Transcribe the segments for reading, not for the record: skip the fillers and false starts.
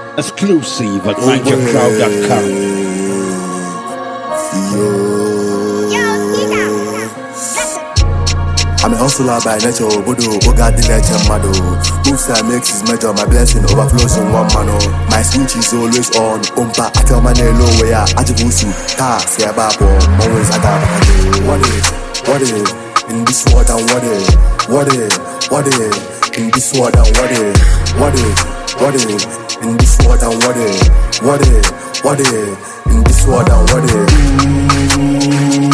Exclusive at NigerCrowd.com. I'm a hustler by nature, Bodo, Oga the legend, Mado. Moves I makes his major, my blessing overflows in one mano. My switch is always on, Umpa, I tell my name, where I Ajibusu, Ta, Siabapo, always Agaba. What is, in this world and what is, in this world and what is, in this world and what is, in this world and what is.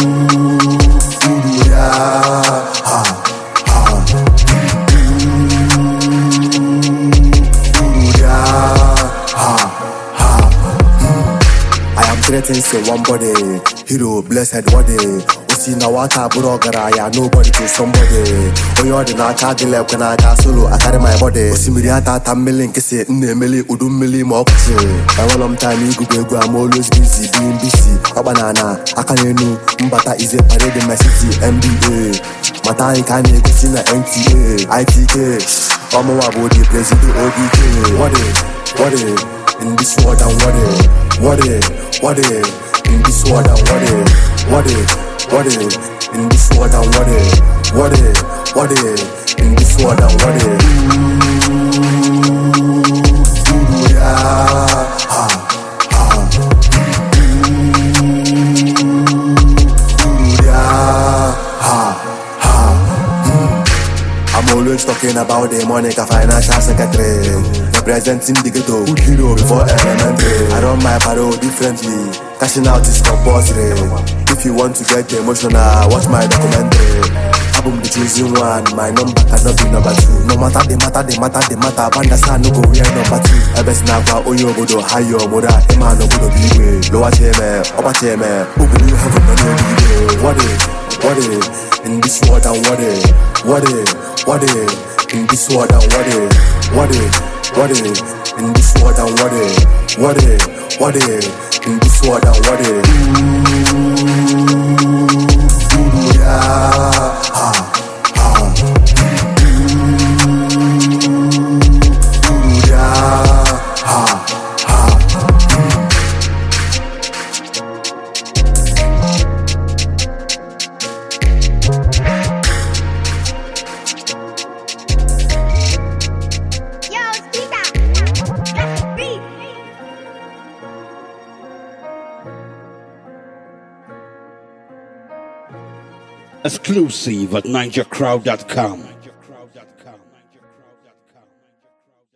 I am threatened to one body, hero, blessed body. Usi na wata burogara, ya nobody to somebody. Oyo de na charging left when I got solo, I carry my body. Usi miriata tamilin kese, mili udumili mokuchi. I want time you go, I'm always busy, being busy. Abanana, akanenu, mbata is a parade in my city, MBA. Mata ikane kusina NTA, ITK. Omo abodi president ODK. What is, in this world and what is, in this world and what is, in this world and what is, in this world and what is. I'm always talking about the money, a financial secretary. Representing the ghetto, good hero before elementary. I run my paro differently, cashing out is compulsory. If you want to get emotional, watch my documentary. Album the choosing one, my number cannot be number two. No matter the matter, Bandasa no go wear number two. Ebes na kwa oyo bodo, hayo moda, ema no bodo biwe. Lower cheme, upper cheme, open you heaven no no. What is, in this world and what is, in this world and what is, in this world and what is, in this world and what is. Exclusive at NigerCrowd.com.